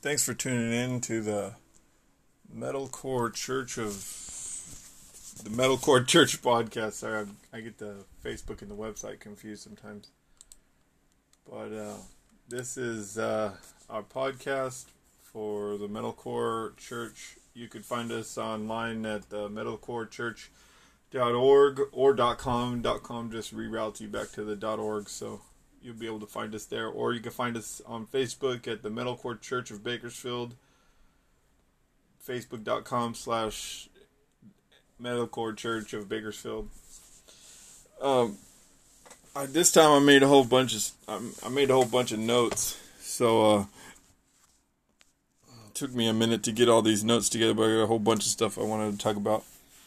Thanks for tuning in to the Metalcore Church podcast. Sorry, I get the Facebook and the website confused sometimes. But this is our podcast for the Metalcore Church. You could find us online at metalcorechurch.org or .com. .com just reroutes you back to the .org, so you'll be able to find us there. Or you can find us on Facebook at the Metalcore Church of Bakersfield, facebook.com/Metalcore Church of Bakersfield. This time I made a whole bunch of notes, so it took me a minute to get all these notes together, but I got a whole bunch of stuff I wanted to talk about.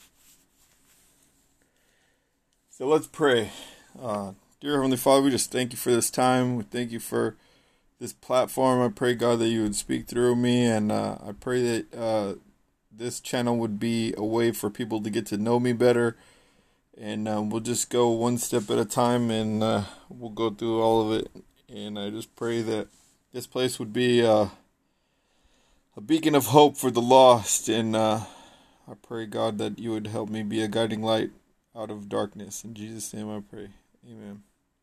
So let's pray. Dear Heavenly Father, we just thank you for this time. We thank you for this platform. I pray, God, that you would speak through me, and I pray that this channel would be a way for people to get to know me better, and we'll just go one step at a time, and we'll go through all of it. And I just pray that this place would be a beacon of hope for the lost, and I pray, God, that you would help me be a guiding light out of darkness. In Jesus' name I pray. Amen.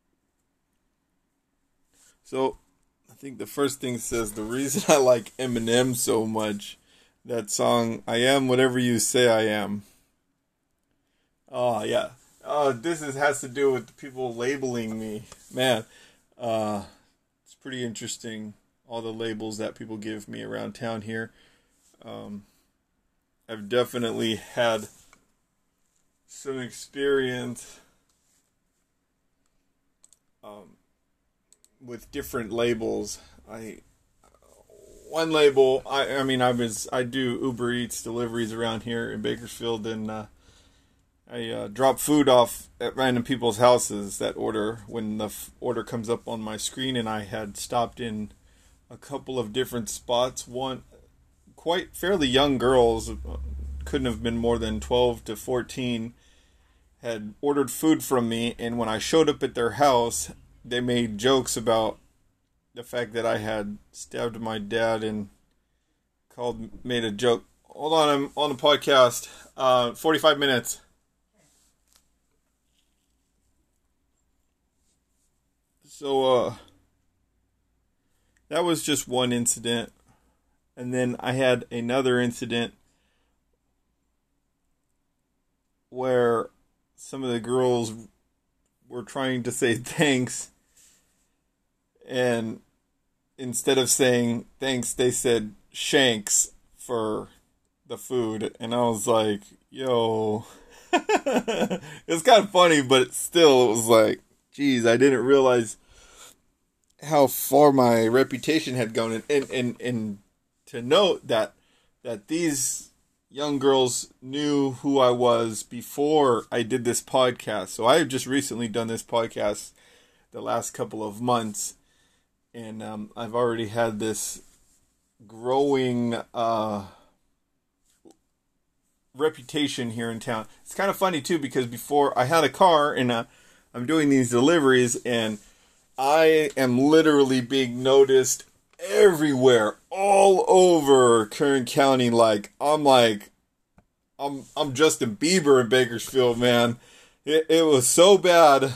So, I think the first thing says, the reason I like Eminem so much, that song, I Am Whatever You Say I Am. Oh, yeah. This has to do with the people labeling me. Man, it's pretty interesting, all the labels that people give me around town here. I've definitely had some experience with different labels. I do Uber Eats deliveries around here in Bakersfield, and I drop food off at random people's houses that order when the order comes up on my screen. And I had stopped in a couple of different spots. One, quite fairly young girls, couldn't have been more than 12 to 14, had ordered food from me, and when I showed up at their house, they made jokes about the fact that I had stabbed my dad and made a joke. Hold on, I'm on the podcast. 45 minutes. So, that was just one incident. And then I had another incident where some of the girls were trying to say thanks, and instead of saying thanks, they said shanks for the food, and I was like, yo, it's kind of funny, but still, it was like, geez, I didn't realize how far my reputation had gone, and to note that these young girls knew who I was before I did this podcast. So I have just recently done this podcast the last couple of months, and I've already had this growing reputation here in town. It's kind of funny too, because before I had a car, and I'm doing these deliveries, and I am literally being noticed everywhere, all over Kern County. I'm Justin Bieber in Bakersfield, man. It was so bad.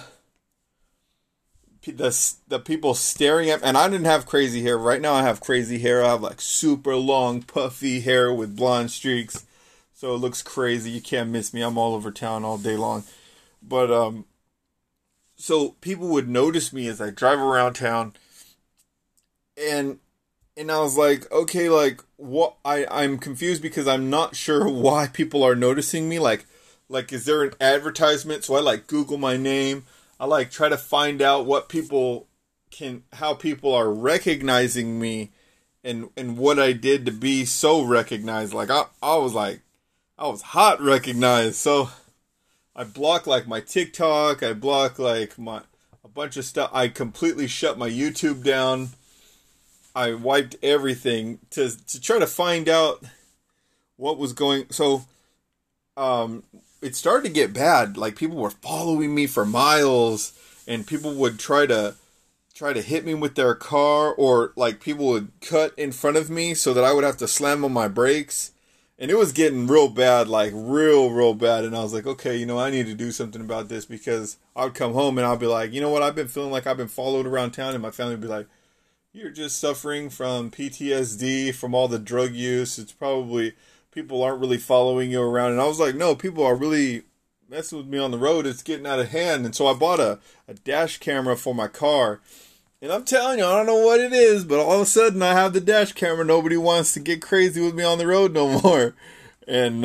The people staring at me, and I didn't have crazy hair. Right now I have crazy hair. I have like super long, puffy hair with blonde streaks. So it looks crazy. You can't miss me. I'm all over town all day long. But, so people would notice me as I drive around town, and I was like, okay, like, what? I'm confused because I'm not sure why people are noticing me. Like, is there an advertisement? So I Google my name. I try to find out how people are recognizing me, and what I did to be so recognized. I was hot recognized. So I block my TikTok. I block a bunch of stuff. I completely shut my YouTube down. I wiped everything to try to find out what was going. So, it started to get bad. People were following me for miles, and people would try to try to hit me with their car, or like people would cut in front of me so that I would have to slam on my brakes. And it was getting real bad, like real bad. And I was like, okay, I need to do something about this, because I would come home and I'd be like, you know what? I've been feeling like I've been followed around town, and my family would be like, you're just suffering from PTSD from all the drug use. It's probably people aren't really following you around. And I was like, no, people are really messing with me on the road. It's getting out of hand. And so I bought a dash camera for my car. And I'm telling you, I don't know what it is, but all of a sudden I have the dash camera. Nobody wants to get crazy with me on the road no more. And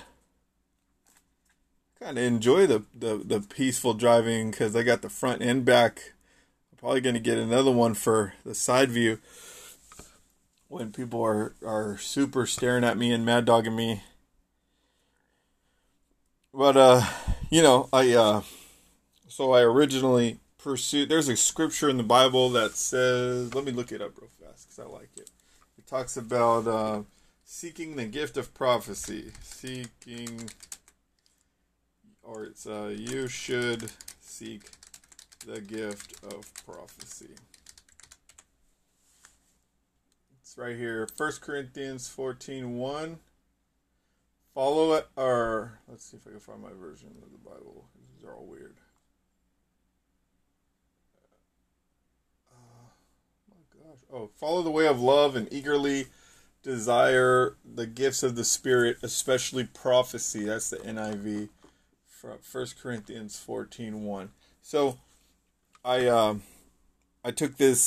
kind of enjoy the peaceful driving, because I got the front and back. I'm probably going to get another one for the side view when people are super staring at me and mad dogging me. But, so I originally pursued, there's a scripture in the Bible that says, let me look it up real fast because I like it. It talks about seeking the gift of prophecy. You should seek the gift of prophecy. It's right here, 1 Corinthians 14:1. Follow it, or let's see if I can find my version of the Bible. These are all weird. Follow the way of love and eagerly desire the gifts of the Spirit, especially prophecy. That's the NIV from 1 Corinthians 14:1. So I took this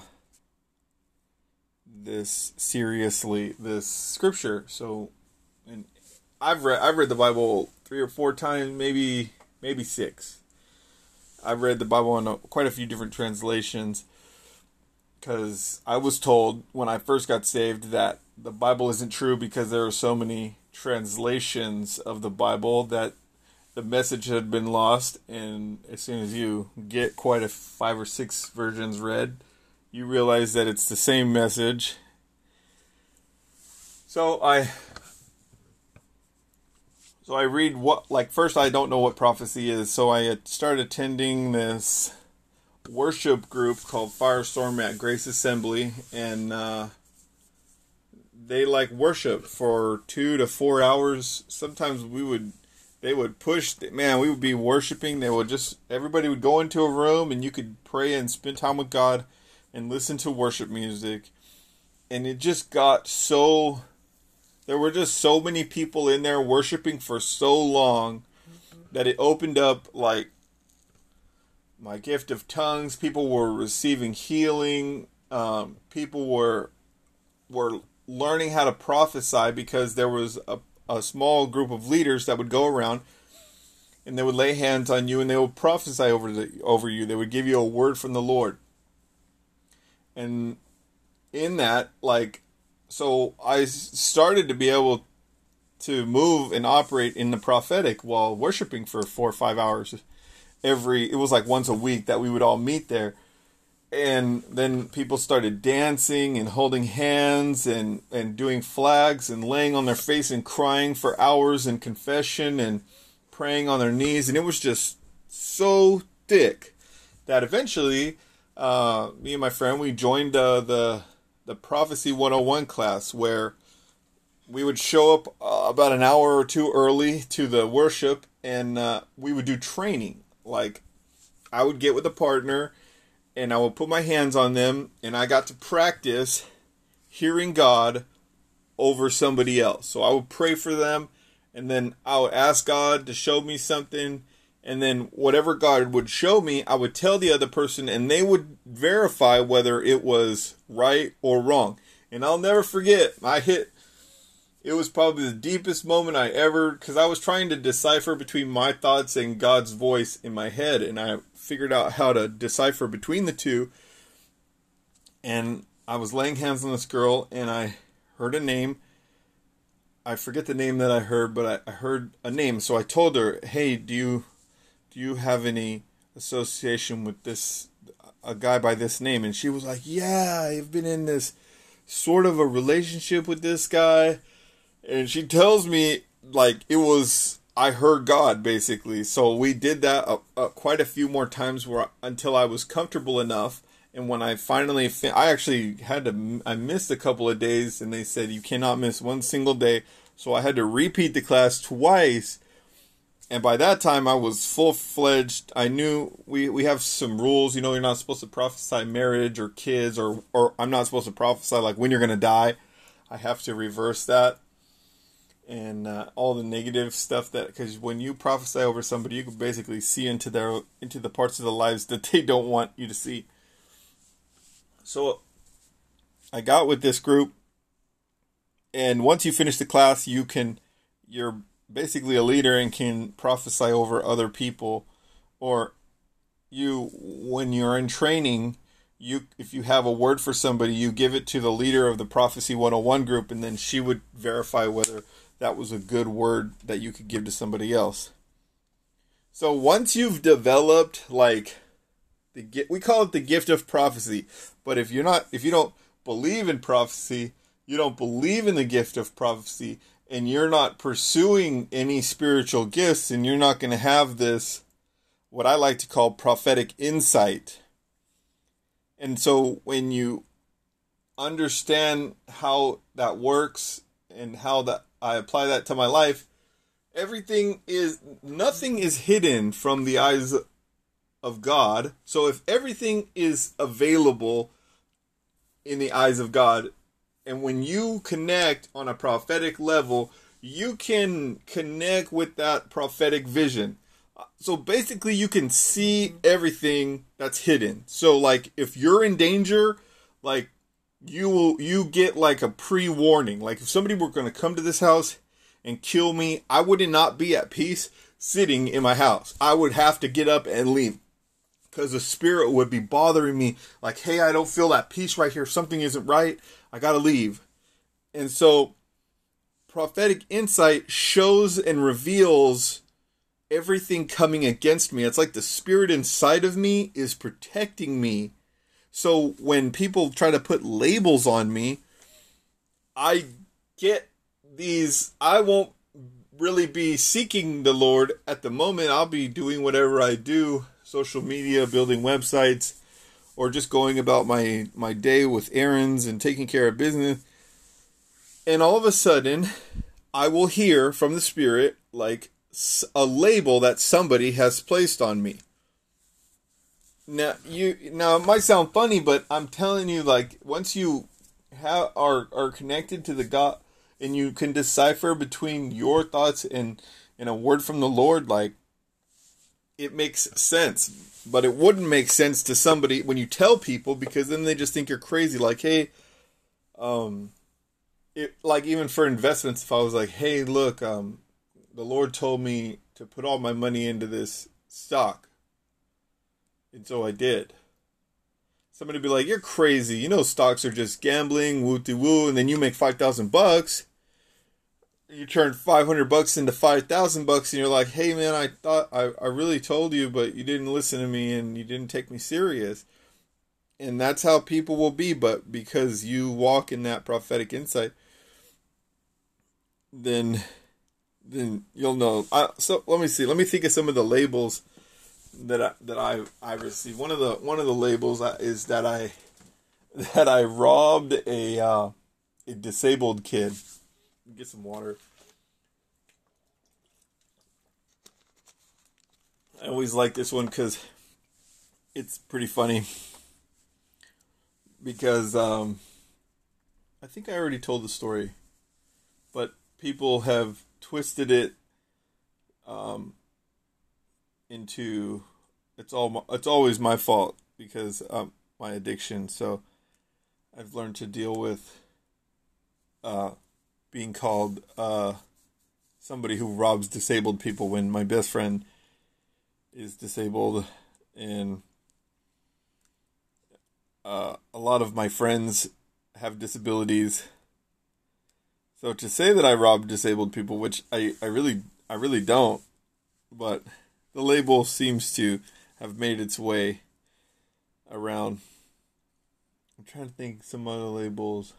seriously, this scripture. So, and I've read the Bible 3 or 4 times, maybe 6. I've read the Bible in quite a few different translations, because I was told when I first got saved that the Bible isn't true because there are so many translations of the Bible that the message had been lost. And as soon as you get quite a 5 or 6 versions read, you realize that it's the same message. So I read first I don't know what prophecy is, so I started attending this worship group called Firestorm at Grace Assembly, and they worship for 2 to 4 hours. Sometimes they would push, we would be worshiping. Everybody would go into a room and you could pray and spend time with God and listen to worship music. And it just got there were just so many people in there worshiping for so long that it opened up my gift of tongues. People were receiving healing. People were learning how to prophesy, because there was a small group of leaders that would go around and they would lay hands on you and they would prophesy over you. They would give you a word from the Lord. And in that, so I started to be able to move and operate in the prophetic while worshiping for 4 or 5 hours. It was once a week that we would all meet there. And then people started dancing and holding hands and doing flags and laying on their face and crying for hours in confession and praying on their knees. And it was just so thick that eventually me and my friend, we joined the Prophecy 101 class, where we would show up about an hour or 2 early to the worship, and we would do training. I would get with a partner and I would put my hands on them, and I got to practice hearing God over somebody else. So I would pray for them, and then I would ask God to show me something, and then whatever God would show me, I would tell the other person, and they would verify whether it was right or wrong. And I'll never forget, it was probably the deepest moment because I was trying to decipher between my thoughts and God's voice in my head, and I figured out how to decipher between the two. And I was laying hands on this girl, and I heard a name. I forget the name that I heard, but I heard a name. So I told her, hey, do you have any association with a guy by this name? And she was like, yeah, I've been in this sort of a relationship with this guy. And she tells me, I heard God, basically. So we did that quite a few more times until I was comfortable enough. And when I finally, I actually had to, I missed a couple of days, and they said you cannot miss one single day. So I had to repeat the class twice. And by that time, I was full-fledged. I knew we have some rules. You know, you're not supposed to prophesy marriage or kids, or I'm not supposed to prophesy like when you're going to die. I have to reverse that. And all the negative stuff that, because when you prophesy over somebody, you can basically see into the parts of their lives that they don't want you to see. So I got with this group, and once you finish the class, you're basically a leader and can prophesy over other people, or when you're in training, if you have a word for somebody, you give it to the leader of the Prophecy 101 group, and then she would verify whether that was a good word that you could give to somebody else. So once you've developed, like, we call it the gift of prophecy, but if you don't believe in prophecy, you don't believe in the gift of prophecy, and you're not pursuing any spiritual gifts, and you're not going to have this, what I like to call prophetic insight. And so when you understand how that works and how that I apply that to my life, nothing is hidden from the eyes of God. So if everything is available in the eyes of God, and when you connect on a prophetic level, you can connect with that prophetic vision. So basically you can see everything that's hidden. So like if you're in danger, like you get like a pre-warning. Like if somebody were going to come to this house and kill me, I would not be at peace sitting in my house. I would have to get up and leave, because the spirit would be bothering me. Like, hey, I don't feel that peace right here. Something isn't right. I got to leave. And so prophetic insight shows and reveals everything coming against me. It's like the spirit inside of me is protecting me. So when people try to put labels on me, I get these, I won't really be seeking the Lord at the moment. I'll be doing whatever I do, social media, building websites, or just going about my day with errands and taking care of business. And all of a sudden, I will hear from the Spirit like a label that somebody has placed on me. Now it might sound funny, but I'm telling you, like, once you are connected to the God, and you can decipher between your thoughts and a word from the Lord, like, it makes sense. But it wouldn't make sense to somebody when you tell people, because then they just think you're crazy. Like, hey, like even for investments, if I was like, hey, look, the Lord told me to put all my money into this stock, and so I did. Somebody would be like, you're crazy. You know, stocks are just gambling, woo-de-woo, and then you make $5,000. You turn $500 into $5,000, and you're like, hey man, I thought I really told you, but you didn't listen to me and you didn't take me serious. And that's how people will be. But because you walk in that prophetic insight, then you'll know. So let me see. Let me think of some of the labels that I received. One of the labels is that I robbed a disabled kid. Get some water. I always like this one because it's pretty funny. Because I think I already told the story, but people have twisted it into it's always my fault because my addiction. So I've learned to deal with being called somebody who robs disabled people when my best friend is disabled, and a lot of my friends have disabilities. So to say that I rob disabled people, which I really don't, but the label seems to have made its way around. I'm trying to think some other labels.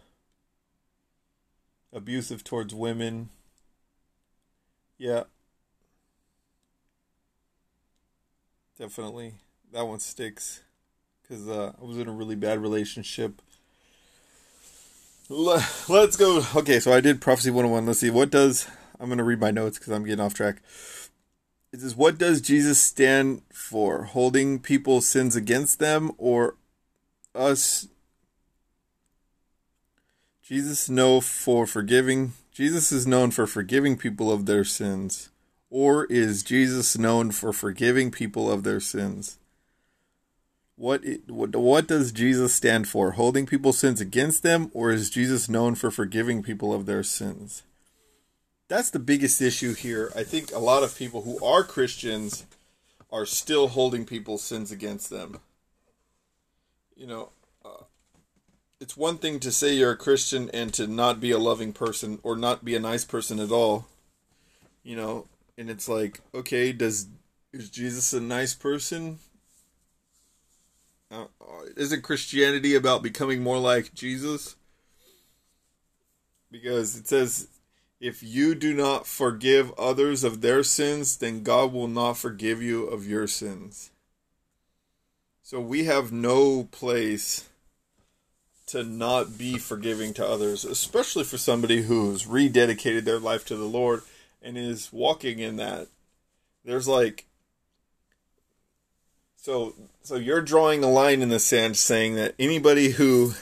Abusive towards women. Yeah. Definitely. That one sticks. because I was in a really bad relationship. Let's go. Okay, so I did Prophecy 101. Let's see. I'm going to read my notes because I'm getting off track. It says, what does Jesus stand for? Holding people's sins against them, or us? Jesus is known for forgiving people of their sins. Or is Jesus known for forgiving people of their sins? What does Jesus stand for? Holding people's sins against them, or is Jesus known for forgiving people of their sins? That's the biggest issue here. I think a lot of people who are Christians are still holding people's sins against them. You know, it's one thing to say you're a Christian and to not be a loving person or not be a nice person at all. You know, and it's like, okay, is Jesus a nice person? Isn't Christianity about becoming more like Jesus? Because it says, if you do not forgive others of their sins, then God will not forgive you of your sins. So we have no place to not be forgiving to others, especially for somebody who's rededicated their life to the Lord and is walking in that. There's like, so you're drawing a line in the sand saying that anybody who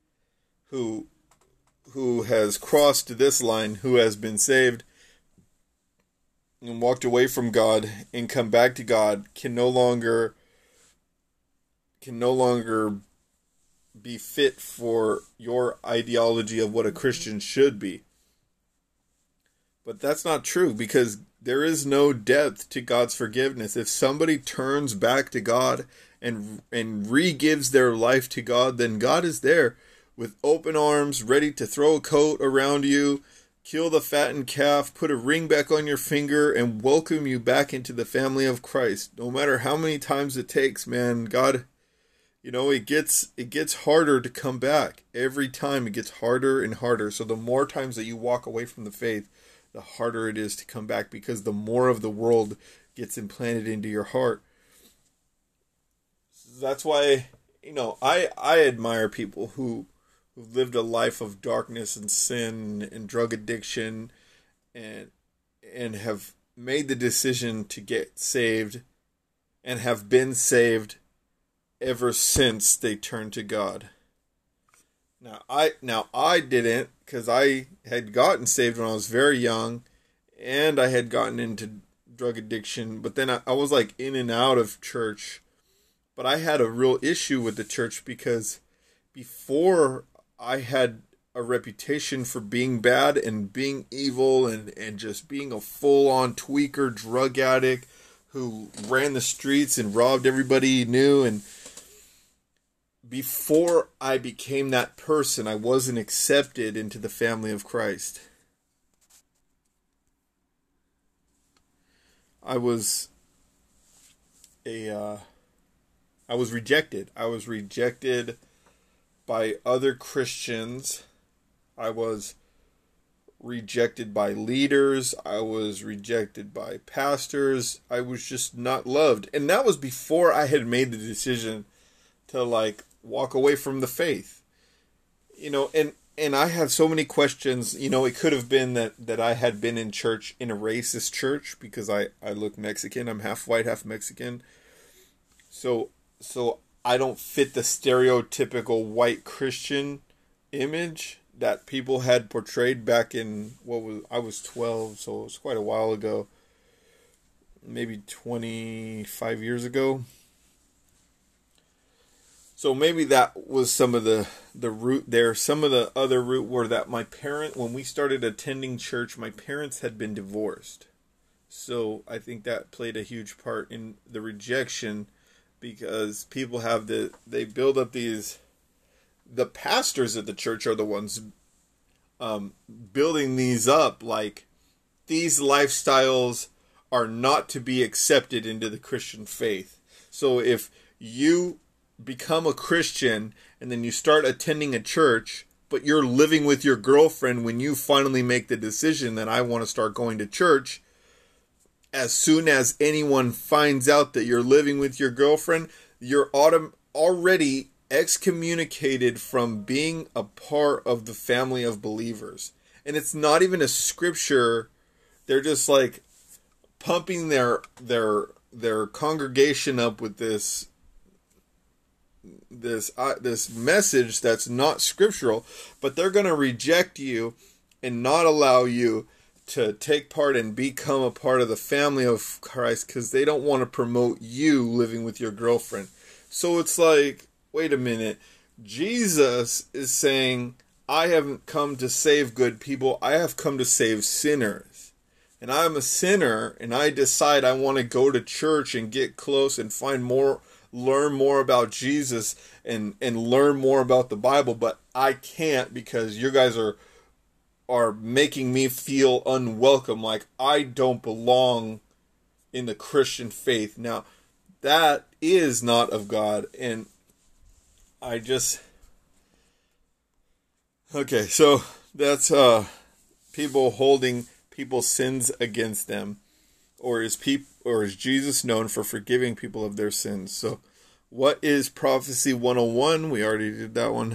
has crossed this line, who has been saved and walked away from God and come back to God, can no longer be fit for your ideology of what a Christian should be. But that's not true, because there is no depth to God's forgiveness. If somebody turns back to God and re-gives their life to God, then God is there with open arms, ready to throw a coat around you, kill the fattened calf, put a ring back on your finger, and welcome you back into the family of Christ. No matter how many times it takes, man, God, you know, it gets harder to come back. Every time it gets harder and harder. So the more times that you walk away from the faith, the harder it is to come back, because the more of the world gets implanted into your heart. That's why, you know, I admire people who lived a life of darkness and sin and drug addiction and have made the decision to get saved and have been saved ever since they turned to God. Now I didn't, because I had gotten saved when I was very young, and I had gotten into drug addiction, but then I was like in and out of church. But I had a real issue with the church, because before I had a reputation for being bad and being evil and just being a full-on tweaker drug addict who ran the streets and robbed everybody he knew. And before I became that person, I wasn't accepted into the family of Christ. I was rejected. I was rejected by other Christians. I was rejected by leaders. I was rejected by pastors. I was just not loved. And that was before I had made the decision to like walk away from the faith. You know, and I had so many questions. You know, it could have been that I had been in church, in a racist church, because I look Mexican. I'm half white, half Mexican. So I don't fit the stereotypical white Christian image that people had portrayed back in, I was 12, so it was quite a while ago. Maybe 25 years ago. So maybe that was some of the root there. Some of the other root were that when we started attending church, my parents had been divorced. So I think that played a huge part in the rejection, because people they build up the pastors at the church are the ones building these up, like these lifestyles are not to be accepted into the Christian faith. So if you become a Christian and then you start attending a church, but you're living with your girlfriend when you finally make the decision that I want to start going to church, as soon as anyone finds out that you're living with your girlfriend, you're already excommunicated from being a part of the family of believers. And it's not even a scripture. They're just like pumping their congregation up with this message that's not scriptural, but they're going to reject you and not allow you to take part and become a part of the family of Christ because they don't want to promote you living with your girlfriend. So it's like, wait a minute. Jesus is saying, I haven't come to save good people. I have come to save sinners. And I'm a sinner, and I decide I want to go to church and get close and learn more about Jesus and learn more about the Bible, but I can't because you guys are making me feel unwelcome, like I don't belong in the Christian faith. Now, that is not of God, and okay, so that's people holding people's sins against them, or is Jesus known for forgiving people of their sins? So, what is Prophecy 101? We already did that one.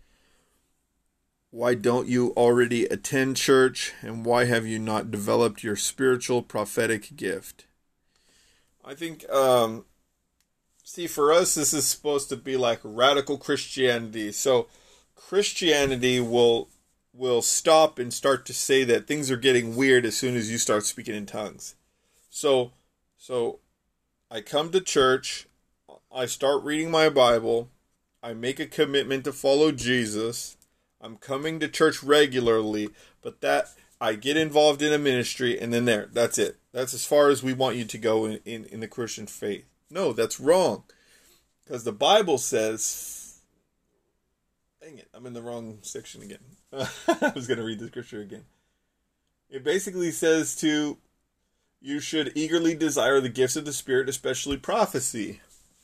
Why don't you already attend church? And why have you not developed your spiritual prophetic gift? I think, see, for us, this is supposed to be like radical Christianity. So Christianity will stop and start to say that things are getting weird as soon as you start speaking in tongues. So I come to church, I start reading my Bible, I make a commitment to follow Jesus, I'm coming to church regularly, but that I get involved in a ministry, and then that's it. That's as far as we want you to go in the Christian faith. No, that's wrong. Because the Bible says, dang it, I'm in the wrong section again. I was going to read the scripture again. It basically says you should eagerly desire the gifts of the Spirit, especially prophecy.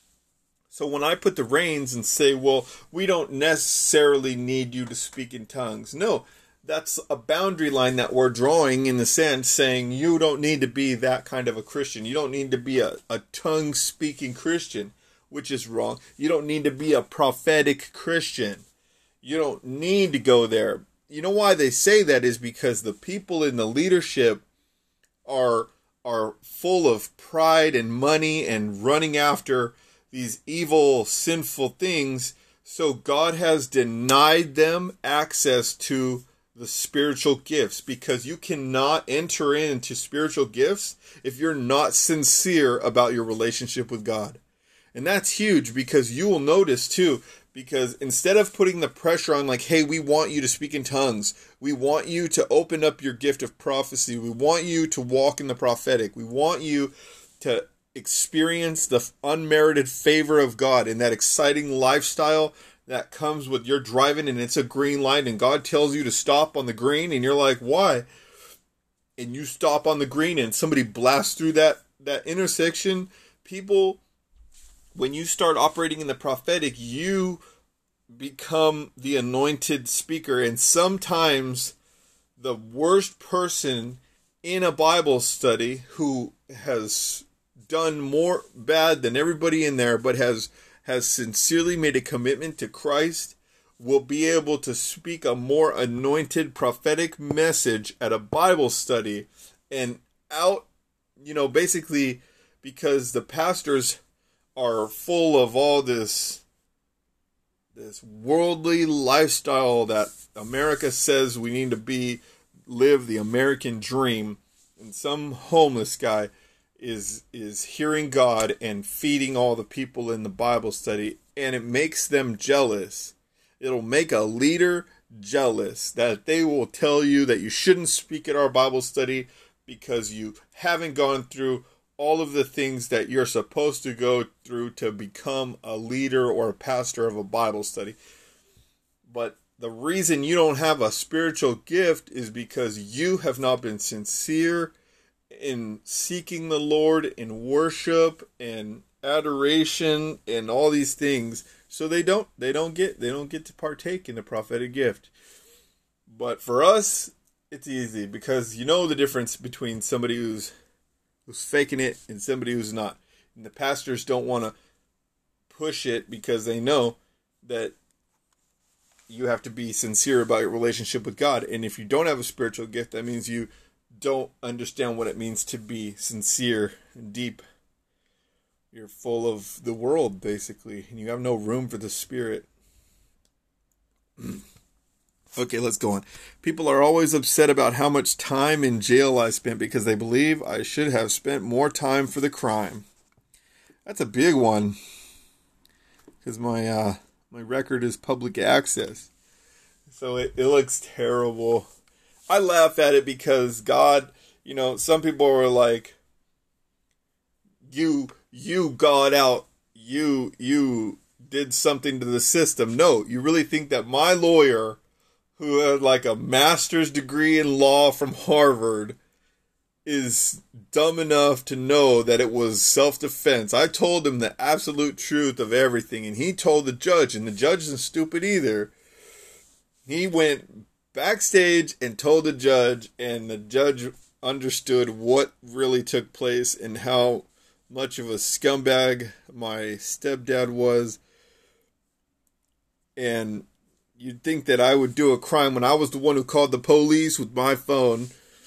So when I put the reins and say, well, we don't necessarily need you to speak in tongues. No, that's a boundary line that we're drawing in the sand, saying you don't need to be that kind of a Christian. You don't need to be a tongue-speaking Christian, which is wrong. You don't need to be a prophetic Christian. You don't need to go there. You know why they say that is because the people in the leadership are full of pride and money and running after these evil, sinful things. So God has denied them access to the spiritual gifts, because you cannot enter into spiritual gifts if you're not sincere about your relationship with God. And that's huge, because you will notice too, because instead of putting the pressure on like, hey, we want you to speak in tongues, we want you to open up your gift of prophecy, we want you to walk in the prophetic, we want you to experience the unmerited favor of God in that exciting lifestyle that comes with you're driving and it's a green light and God tells you to stop on the green and you're like, why? And you stop on the green and somebody blasts through that intersection. People, when you start operating in the prophetic, you become the anointed speaker. And sometimes the worst person in a Bible study who has done more bad than everybody in there, but has sincerely made a commitment to Christ, will be able to speak a more anointed prophetic message at a Bible study and out, basically because the pastors are full of all this worldly lifestyle that America says we need to live the American dream, and some homeless guy is hearing God and feeding all the people in the Bible study, and it makes them jealous. It'll make a leader jealous that they will tell you that you shouldn't speak at our Bible study because you haven't gone through all of the things that you're supposed to go through to become a leader or a pastor of a Bible study. But the reason you don't have a spiritual gift is because you have not been sincere in seeking the Lord in worship and adoration and all these things. So they don't get to partake in the prophetic gift. But for us, it's easy because you know the difference between somebody who's faking it and somebody who's not. And the pastors don't want to push it because they know that you have to be sincere about your relationship with God. And if you don't have a spiritual gift, that means you don't understand what it means to be sincere and deep. You're full of the world, basically, and you have no room for the Spirit. Okay, let's go on. People are always upset about how much time in jail I spent because they believe I should have spent more time for the crime. That's a big one, because my record is public access, so it looks terrible. I laugh at it because God, some people are like, you got out, you did something to the system. No, you really think that my lawyer, who had like a master's degree in law from Harvard, is dumb enough to know that it was self-defense? I told him the absolute truth of everything, and he told the judge, and the judge isn't stupid either. He went backstage and told the judge, and the judge understood what really took place and how much of a scumbag my stepdad was. And you'd think that I would do a crime when I was the one who called the police with my phone.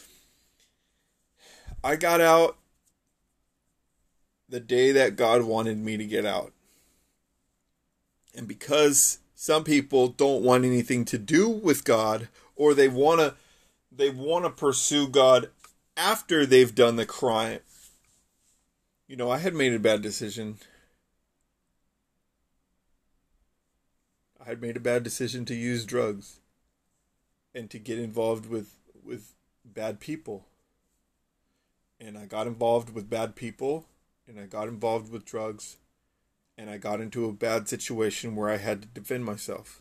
I got out the day that God wanted me to get out. And because some people don't want anything to do with God, or they want to pursue God after they've done the crime. I had made a bad decision. I had made a bad decision to use drugs and to get involved with bad people. And I got involved with bad people, and I got involved with drugs, and I got into a bad situation where I had to defend myself.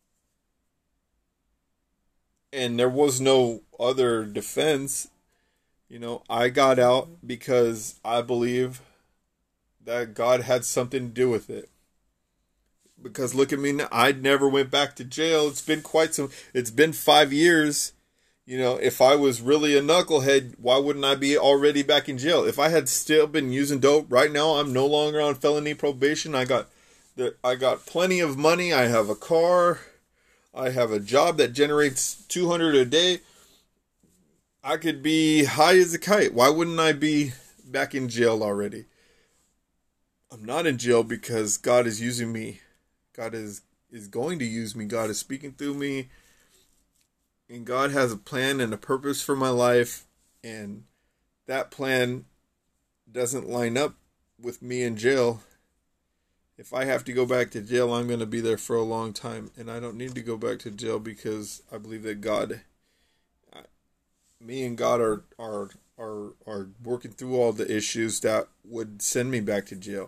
And there was no other defense. I got out because I believe that God had something to do with it. Because look at me now, I never went back to jail. It's been 5 years. If I was really a knucklehead, why wouldn't I be already back in jail? If I had still been using dope, right now I'm no longer on felony probation. I got plenty of money. I have a car. I have a job that generates $200 a day. I could be high as a kite. Why wouldn't I be back in jail already? I'm not in jail because God is using me. God is going to use me. God is speaking through me. And God has a plan and a purpose for my life. And that plan doesn't line up with me in jail. If I have to go back to jail, I'm going to be there for a long time. And I don't need to go back to jail because I believe that me and God are working through all the issues that would send me back to jail.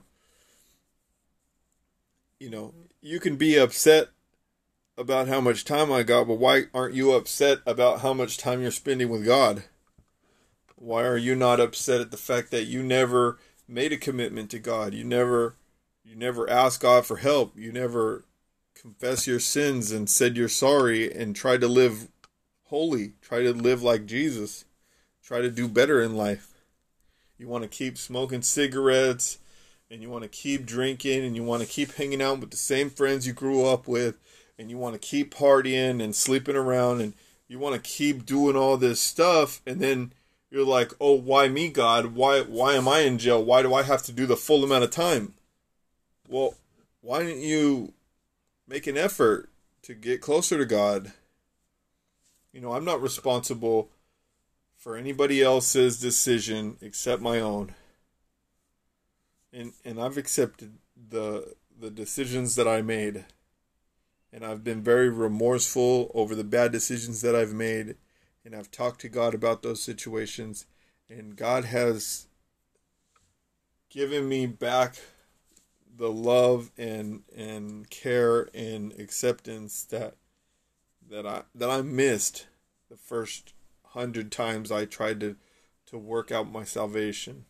You can be upset about how much time I got, but why aren't you upset about how much time you're spending with God? Why are you not upset at the fact that you never made a commitment to God? You never asked God for help. You never confessed your sins and said you're sorry and tried to live holy. Try to live like Jesus. Try to do better in life. You want to keep smoking cigarettes, and you want to keep drinking, and you want to keep hanging out with the same friends you grew up with, and you want to keep partying and sleeping around, and you want to keep doing all this stuff, and then you're like, oh, why me, God? Why am I in jail? Why do I have to do the full amount of time? Well, why didn't you make an effort to get closer to God? I'm not responsible for anybody else's decision except my own. And I've accepted the decisions that I made. And I've been very remorseful over the bad decisions that I've made. And I've talked to God about those situations. And God has given me back the love and care and acceptance that I missed the first 100 times I tried to work out my salvation.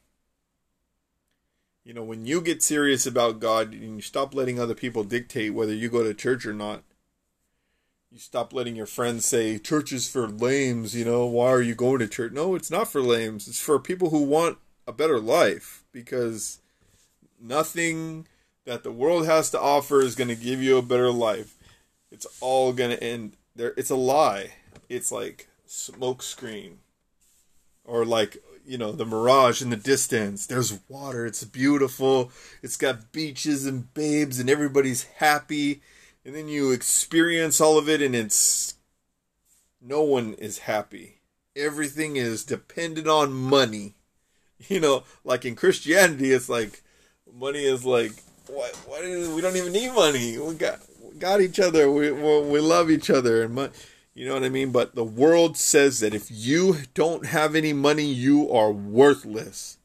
When you get serious about God and you stop letting other people dictate whether you go to church or not, you stop letting your friends say, church is for lames, why are you going to church? No, it's not for lames. It's for people who want a better life, because nothing that the world has to offer is going to give you a better life. It's all going to end there. It's a lie. It's like smoke screen, or like, the mirage in the distance. There's water. It's beautiful. It's got beaches and babes and everybody's happy. And then you experience all of it and no one is happy. Everything is dependent on money. Like in Christianity, it's like money is like, we don't even need money. We got each other. We love each other, and you know what I mean? But the world says that if you don't have any money, you are worthless.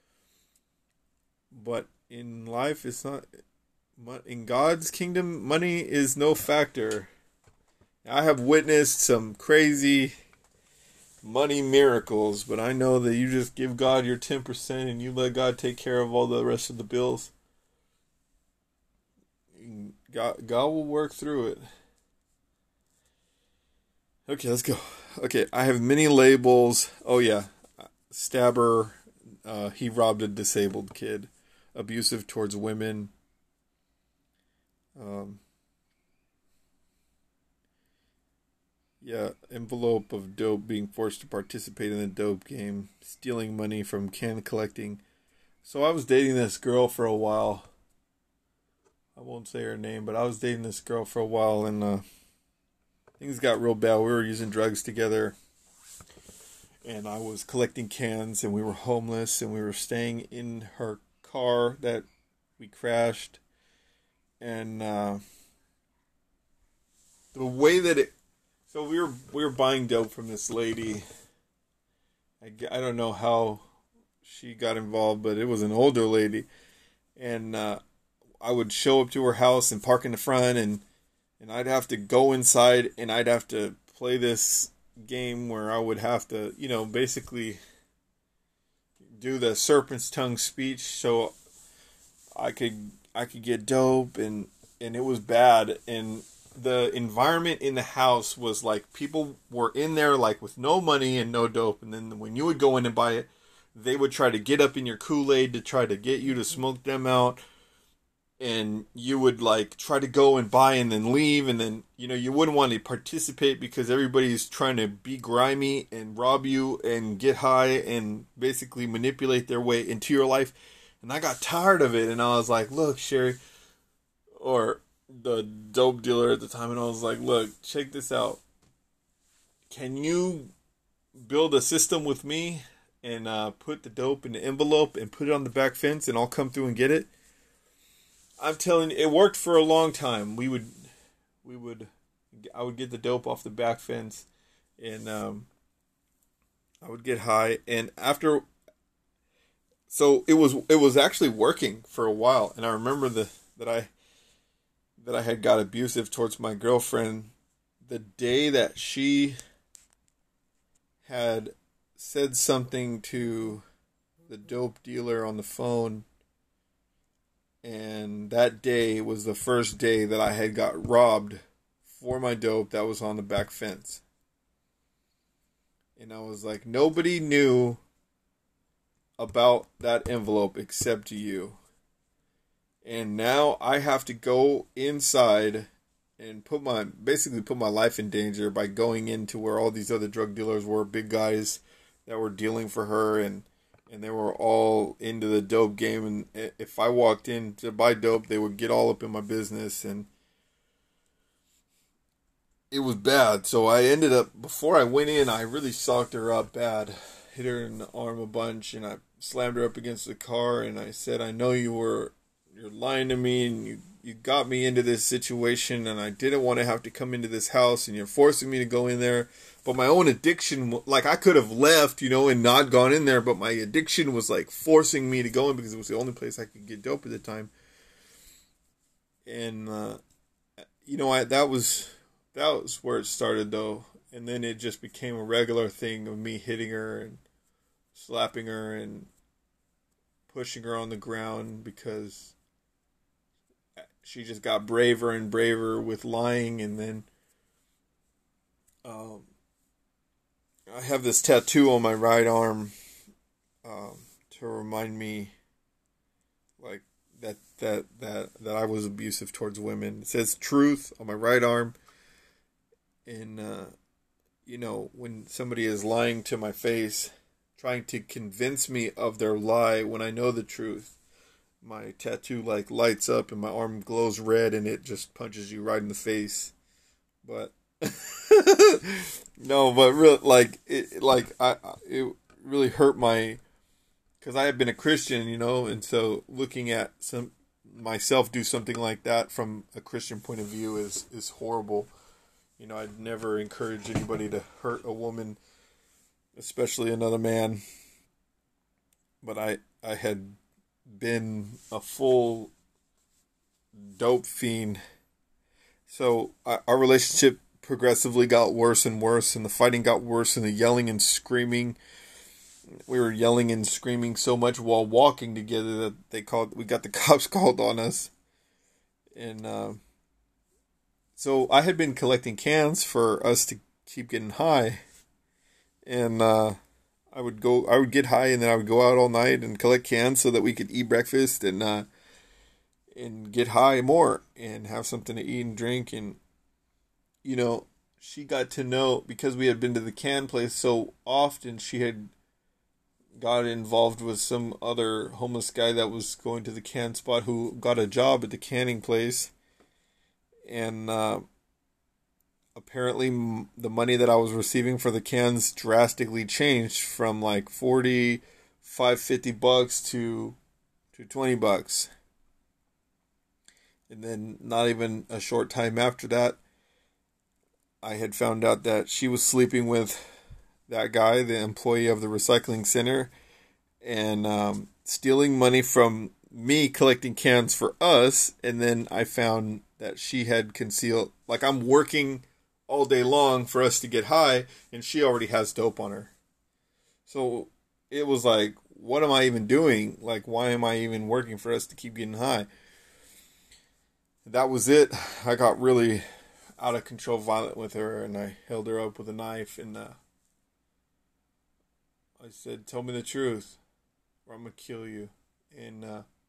But in life, it's not. In God's kingdom, money is no factor. I have witnessed some crazy money miracles, but I know that you just give God your 10% and you let God take care of all the rest of the bills. God will work through it. Okay, let's go. Okay, I have many labels. Oh yeah, stabber. He robbed a disabled kid. Abusive towards women. Yeah, envelope of dope, being forced to participate in the dope game, stealing money from can collecting. So I was dating this girl for a while. I won't say her name, but I was dating this girl for a while, and things got real bad. We were using drugs together, and I was collecting cans, and we were homeless, and we were staying in her car that we crashed. And the way that so we were buying dope from this lady. I don't know how she got involved, but it was an older lady, and I would show up to her house and park in the front, and I'd have to go inside, and I'd have to play this game where I would have to, basically do the serpent's tongue speech so I could get dope, and it was bad. And the environment in the house was like people were in there like with no money and no dope, and then when you would go in and buy it, they would try to get up in your Kool-Aid to try to get you to smoke them out. And you would like try to go and buy and then leave, and then you wouldn't want to participate because everybody's trying to be grimy and rob you and get high and basically manipulate their way into your life. And I got tired of it, and I was like, look, Sherry, or the dope dealer at the time, and I was like, look, check this out. Can you build a system with me and put the dope in the envelope and put it on the back fence, and I'll come through and get it? I'm telling you, it worked for a long time. I would get the dope off the back fence, and I would get high, and so it was actually working for a while. And I remember that I had got abusive towards my girlfriend the day that she had said something to the dope dealer on the phone. And that day was the first day that I had got robbed for my dope that was on the back fence. And I was like, nobody knew about that envelope except you. And now I have to go inside and basically put my life in danger by going into where all these other drug dealers were, big guys that were dealing for her, and they were all into the dope game. And if I walked in to buy dope, they would get all up in my business, and it was bad. So I ended up, before I went in, I really socked her up bad, hit her in the arm a bunch, and I slammed her up against the car, and I said, I know you're lying to me, and you got me into this situation, and I didn't want to have to come into this house, and you're forcing me to go in there. But my own addiction, like I could have left, and not gone in there, but my addiction was like forcing me to go in because it was the only place I could get dope at the time. And that was where it started, though. And then it just became a regular thing of me hitting her and slapping her and pushing her on the ground because she just got braver and braver with lying. And then I have this tattoo on my right arm to remind me, like, that I was abusive towards women. It says truth on my right arm, and when somebody is lying to my face, trying to convince me of their lie when I know the truth, my tattoo like lights up and my arm glows red and it just punches you right in the face. But no, but really, it really hurt because I have been a Christian, and so looking at myself do something like that from a Christian point of view is horrible. I'd never encourage anybody to hurt a woman, especially another man. But I had been a full dope fiend. So our relationship progressively got worse and worse, and the fighting got worse, and the yelling and screaming. We were yelling and screaming so much while walking together that we got the cops called on us. And so I had been collecting cans for us to keep getting high. And I would get high, and then I would go out all night and collect cans so that we could eat breakfast and get high more and have something to eat and drink. And she got to know, because we had been to the can place so often, she had got involved with some other homeless guy that was going to the can spot who got a job at the canning place. And apparently the money that I was receiving for the cans drastically changed from like $45, $50 to $20. And then not even a short time after that, I had found out that she was sleeping with that guy, the employee of the recycling center, and stealing money from me collecting cans for us. And then I found that she had concealed, like, I'm working all day long for us to get high, and she already has dope on her. So it was like, what am I even doing? Like, why am I even working for us to keep getting high? That was it. I got really out of control violent with her, and I held her up with a knife, and I said, tell me the truth or I'm gonna kill you. And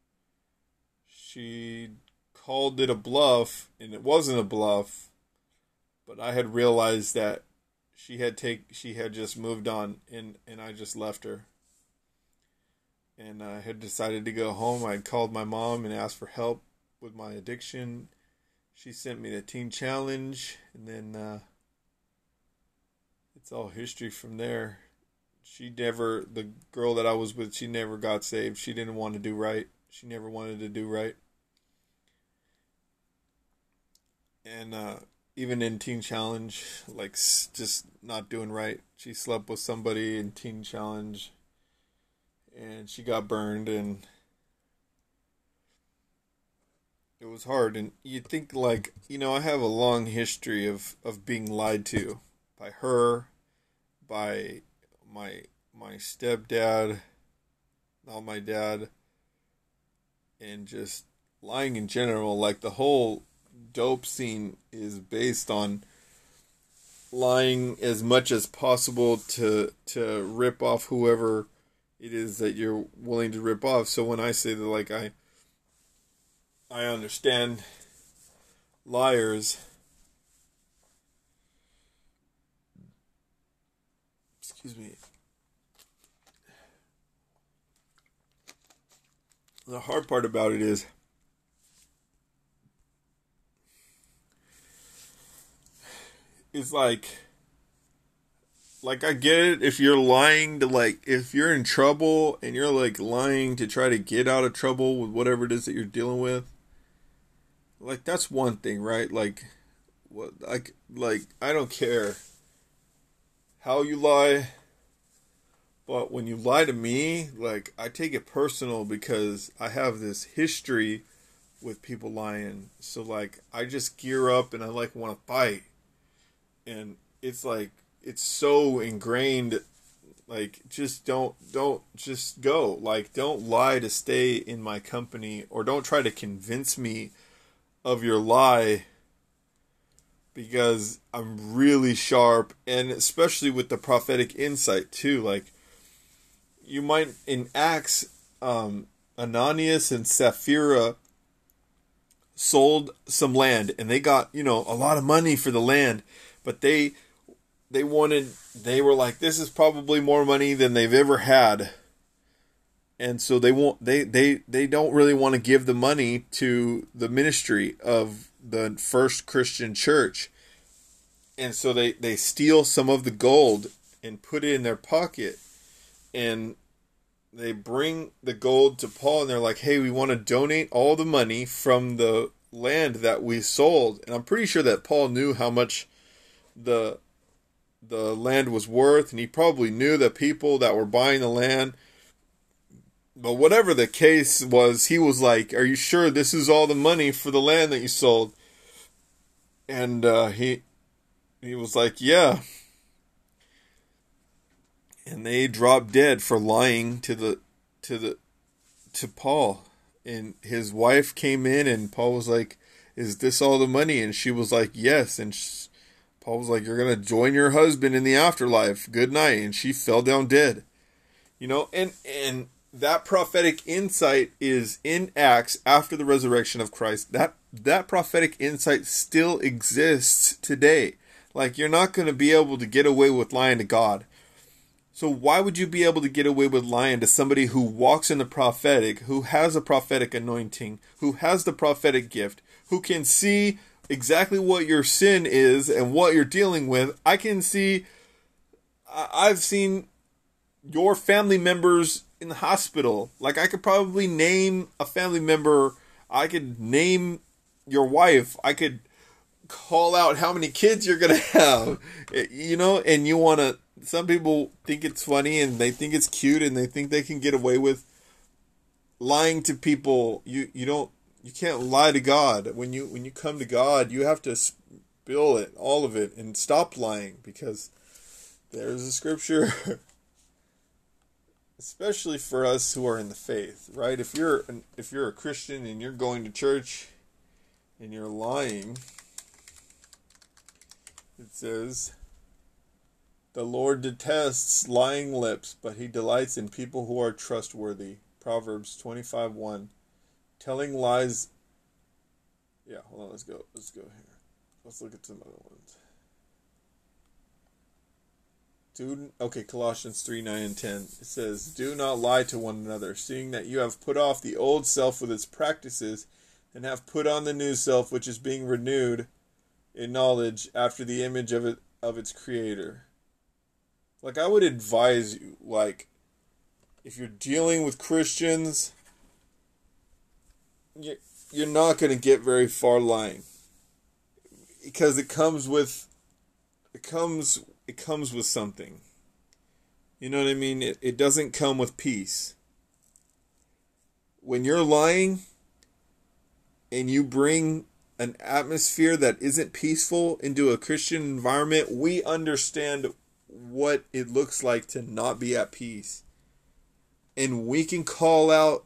she called it a bluff, and it wasn't a bluff, but I had realized that she had just moved on, and I just left her. And I had decided to go home. I had called my mom and asked for help with my addiction. She sent me the Teen Challenge, and then it's all history from there. The girl that I was with, she never got saved. She didn't want to do right. She never wanted to do right. And even in Teen Challenge, like, just not doing right. She slept with somebody in Teen Challenge, and she got burned, and it was hard. And you think, like, I have a long history of being lied to by her, by my stepdad, not my dad, and just lying in general. Like, the whole dope scene is based on lying as much as possible to rip off whoever it is that you're willing to rip off. So when I say that, like, I understand liars. Excuse me. The hard part about it is it's like I get it if you're lying to, like, if you're in trouble and you're, like, lying to try to get out of trouble with whatever it is that you're dealing with. Like, that's one thing, right? Like, what? Like I don't care how you lie, but when you lie to me, like, I take it personal because I have this history with people lying. So, like, I just gear up and I, like, want to fight. And it's like, it's so ingrained. Like, just don't just go. Like, don't lie to stay in my company, or don't try to convince me of your lie, because I'm really sharp, and especially with the prophetic insight too. Like, you might, in Acts, Ananias and Sapphira sold some land, and they got, a lot of money for the land, but they were like, this is probably more money than they've ever had. And so they don't really want to give the money to the ministry of the first Christian church. And so they steal some of the gold and put it in their pocket. And they bring the gold to Paul, and they're like, hey, we want to donate all the money from the land that we sold. And I'm pretty sure that Paul knew how much the land was worth, and he probably knew the people that were buying the land. But whatever the case was, he was like, are you sure this is all the money for the land that you sold? And he was like, yeah. And they dropped dead for lying to Paul. And his wife came in, and Paul was like, is this all the money? And she was like, yes. And Paul was like, you're going to join your husband in the afterlife. Good night. And she fell down dead. And that prophetic insight is in Acts after the resurrection of Christ. That prophetic insight still exists today. Like, you're not going to be able to get away with lying to God. So why would you be able to get away with lying to somebody who walks in the prophetic, who has a prophetic anointing, who has the prophetic gift, who can see exactly what your sin is and what you're dealing with? I've seen your family members in the hospital. Like, I could probably name a family member. I could name your wife. I could call out how many kids you're going to have, and you want to, some people think it's funny and they think it's cute and they think they can get away with lying to people. You can't lie to God. When you come to God, you have to spill it, all of it, and stop lying, because there's a scripture especially for us who are in the faith, right? If you're a Christian and you're going to church and you're lying, it says, the Lord detests lying lips, but he delights in people who are trustworthy. Proverbs 25:1. Telling lies. Yeah, hold on, let's go here. Let's look at some other ones. Colossians 3:9 and 10. It says, do not lie to one another, seeing that you have put off the old self with its practices, and have put on the new self, which is being renewed in knowledge after the image of its creator. Like, I would advise you, like, if you're dealing with Christians, you're not going to get very far lying, because it comes with something. You know what I mean? It doesn't come with peace. When you're lying and you bring an atmosphere that isn't peaceful into a Christian environment, we understand what it looks like to not be at peace. And we can call out,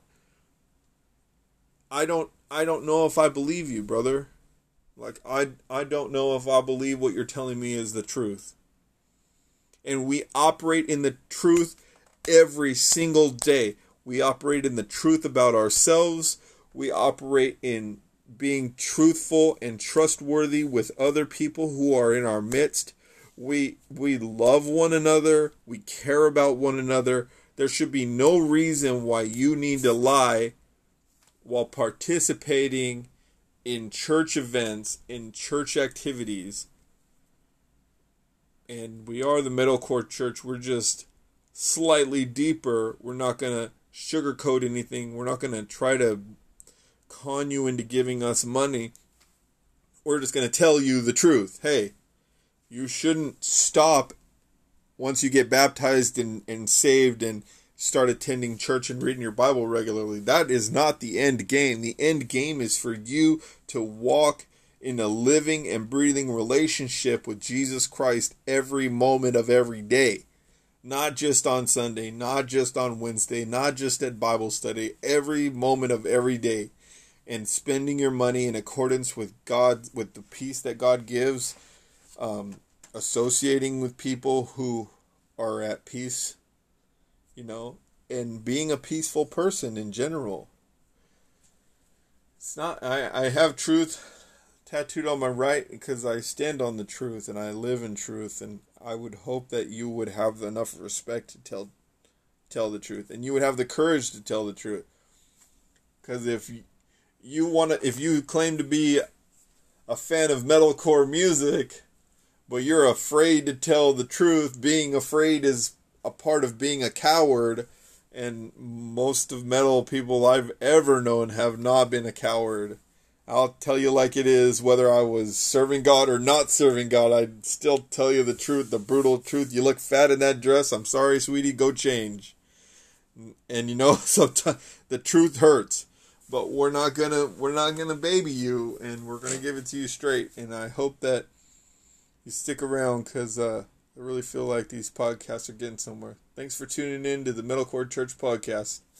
I don't know if I believe you, brother. Like, I don't know if I believe what you're telling me is the truth. And we operate in the truth every single day. We operate in the truth about ourselves. We operate in being truthful and trustworthy with other people who are in our midst. We love one another. We care about one another. There should be no reason why you need to lie while participating in church events, in church activities. And we are the Metalcore Church. We're just slightly deeper. We're not going to sugarcoat anything. We're not going to try to con you into giving us money. We're just going to tell you the truth. Hey, you shouldn't stop once you get baptized and saved and start attending church and reading your Bible regularly. That is not the end game. The end game is for you to walk in a living and breathing relationship with Jesus Christ every moment of every day. Not just on Sunday, not just on Wednesday, not just at Bible study, every moment of every day. And spending your money in accordance with God, with the peace that God gives, associating with people who are at peace, and being a peaceful person in general. It's not, I have truth tattooed on my right because I stand on the truth and I live in truth, and I would hope that you would have enough respect to tell the truth, and you would have the courage to tell the truth. Because if you claim to be a fan of metalcore music, but you're afraid to tell the truth, being afraid is a part of being a coward, and most of metal people I've ever known have not been a coward. I'll tell you like it is, whether I was serving God or not serving God, I'd still tell you the truth, the brutal truth. You look fat in that dress, I'm sorry, sweetie, go change. And sometimes the truth hurts, but we're not gonna baby you, and we're gonna give it to you straight. And I hope that you stick around, because I really feel like these podcasts are getting somewhere. Thanks for tuning in to the Metalcore Church podcast.